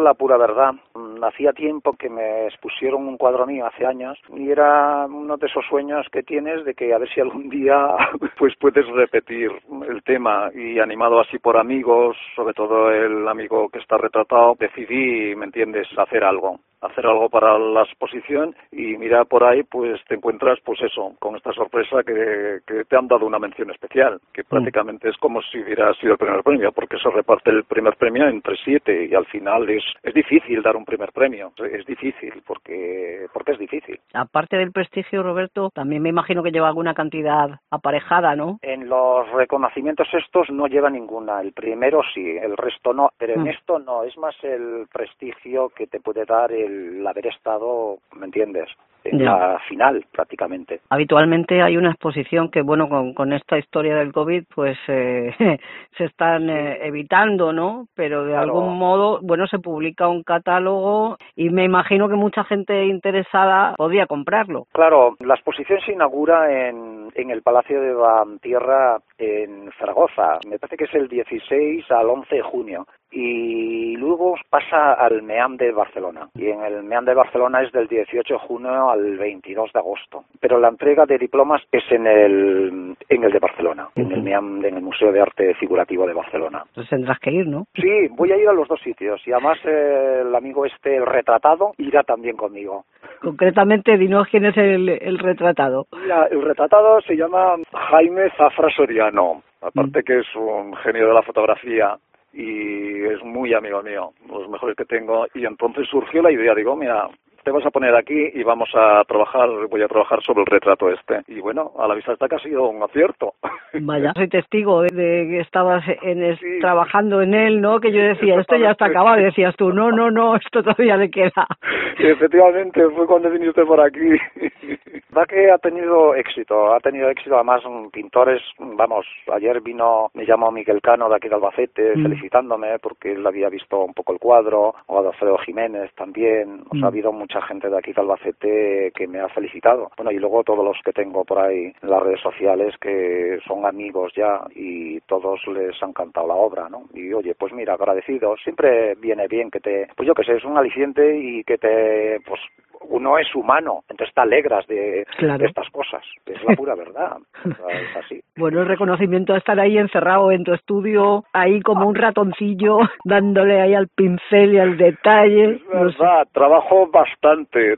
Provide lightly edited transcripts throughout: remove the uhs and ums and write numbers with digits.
la pura verdad. Hacía tiempo que me expusieron un cuadro mío, hace años, y era uno de esos sueños que tienes de que a ver si algún día pues puedes repetir el tema, y animado así por amigos, sobre todo el amigo que está retratado, decidí, ¿me entiendes?, hacer algo para la exposición, y mira, por ahí pues te encuentras pues eso, con esta sorpresa que te han dado una mención especial, que prácticamente es como si hubiera sido el primer premio, porque se reparte el primer premio entre 7 y al final es difícil dar un primer premio, es difícil porque es difícil. Aparte del prestigio, Roberto, también me imagino que lleva alguna cantidad aparejada, ¿no? En los reconocimientos estos no lleva ninguna, el primero sí, el resto no, pero en esto no, es más el prestigio que te puede dar el haber estado, ¿me entiendes?, en la final prácticamente. Habitualmente hay una exposición que, bueno, con esta historia del COVID, pues se están evitando, ¿no? Pero de algún modo, bueno, se publica un catálogo y me imagino que mucha gente interesada podía comprarlo. Claro, la exposición se inaugura en el Palacio de Bantierra en Zaragoza, me parece que es el 16 al 11 de junio. Y luego pasa al MEAM de Barcelona. Y en el MEAM de Barcelona es del 18 de junio al 22 de agosto. Pero la entrega de diplomas es en el de Barcelona, en el MEAM, en el Museo de Arte Figurativo de Barcelona. Entonces tendrás que ir, ¿no? Sí, voy a ir a los dos sitios. Y además el amigo el retratado, irá también conmigo. Concretamente, dinos quién es el retratado. Mira, el retratado se llama Jaime Zafra Soriano. Aparte que es un genio de la fotografía y es muy amigo mío, los mejores que tengo, y entonces surgió la idea, digo, mira, te vas a poner aquí y voy a trabajar sobre el retrato y bueno, a la vista está que ha sido un acierto. Vaya, soy testigo de que estabas trabajando en él, ¿no? Que yo decía, esto ya está acabado, y decías tú, no, esto todavía le queda. Sí, efectivamente, fue cuando viniste por aquí. Va que ha tenido éxito, además pintores, vamos, ayer me llamó Miguel Cano de aquí de Albacete felicitándome porque él había visto un poco el cuadro, o Alfredo Jiménez también, o sea, ha habido mucha gente de aquí de Albacete que me ha felicitado. Bueno, y luego todos los que tengo por ahí en las redes sociales que son amigos ya y todos les ha encantado la obra, ¿no? Y oye, pues mira, agradecido, siempre viene bien pues yo que sé, es un aliciente y que pues uno es humano, entonces te alegras de estas cosas, es la pura verdad, es así. Bueno, el reconocimiento a estar ahí encerrado en tu estudio, ahí como un ratoncillo, dándole ahí al pincel y al detalle. Es verdad, trabajo bastante,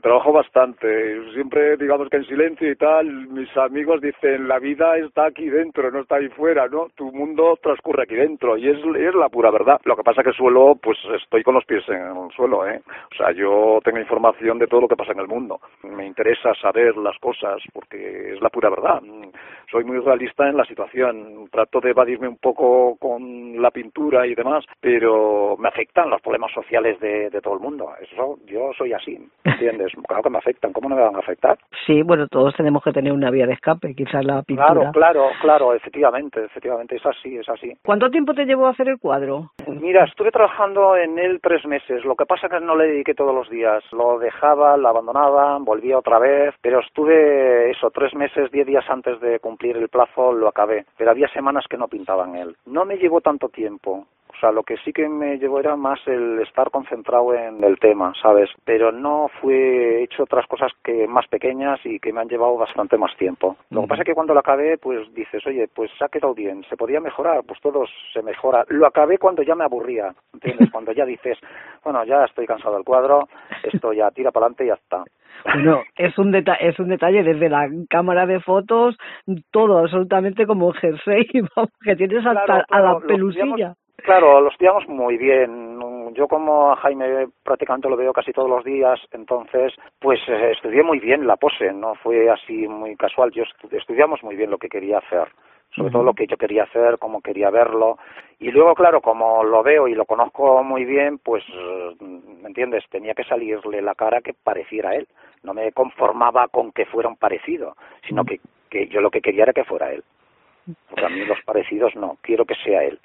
siempre digamos que en silencio y tal, mis amigos dicen, la vida está aquí dentro, no está ahí fuera, ¿no? Tu mundo transcurre aquí dentro, y es la pura verdad. Lo que pasa que estoy con los pies en el suelo, o sea, yo tengo información de todo lo que pasa en el mundo. Me interesa saber las cosas porque es la pura verdad. Soy muy realista en la situación. Trato de evadirme un poco con la pintura y demás, pero me afectan los problemas sociales de todo el mundo. Eso, yo soy así, ¿entiendes? Claro que me afectan. ¿Cómo no me van a afectar? Sí, bueno, todos tenemos que tener una vía de escape, quizás la pintura. Claro, efectivamente, es así. ¿Cuánto tiempo te llevó a hacer el cuadro? Mira, estuve trabajando en él 3 meses. Lo que pasa es que no le dediqué todos los días. Lo dejaba, lo abandonaba, volvía otra vez, pero estuve 3 meses, 10 días antes de cumplir el plazo lo acabé, pero había semanas que no pintaban él. No me llevó tanto tiempo. O sea, lo que sí que me llevó era más el estar concentrado en el tema, ¿sabes? Pero he hecho otras cosas más pequeñas y que me han llevado bastante más tiempo. Lo que pasa es que cuando lo acabé, pues dices, oye, pues se ha quedado bien, ¿se podía mejorar? Pues todo se mejora. Lo acabé cuando ya me aburría, ¿entiendes? Cuando ya dices, bueno, ya estoy cansado del cuadro, esto ya tira para adelante y ya está. Bueno, es un detalle desde la cámara de fotos, todo absolutamente como un jersey, que tienes hasta a la pelusilla. Claro, lo estudiamos muy bien. Yo como a Jaime prácticamente lo veo casi todos los días, entonces pues estudié muy bien la pose, no fue así muy casual. Estudiamos muy bien lo que quería hacer, sobre todo lo que yo quería hacer, cómo quería verlo. Y luego, claro, como lo veo y lo conozco muy bien, pues, ¿me entiendes? Tenía que salirle la cara que pareciera él. No me conformaba con que fuera un parecido, sino que yo lo que quería era que fuera él. Porque a mí los parecidos no, quiero que sea él.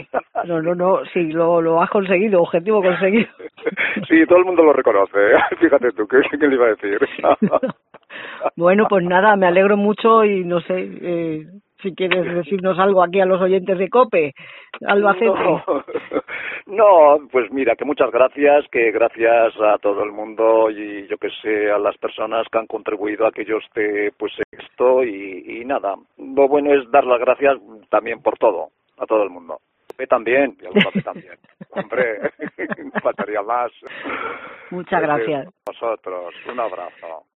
No, sí, lo has conseguido, objetivo conseguido. Sí, todo el mundo lo reconoce, fíjate tú, ¿qué le iba a decir? Bueno, pues nada, me alegro mucho y no sé, si quieres decirnos algo aquí a los oyentes de COPE, Albacete. No, pues mira, que muchas gracias, que gracias a todo el mundo y yo que sé, a las personas que han contribuido a que yo esté pues esto y nada. Lo bueno es dar las gracias también por todo, a todo el mundo. También, y alguna vez también. Hombre, faltaría más. Muchas gracias. Vosotros, un abrazo.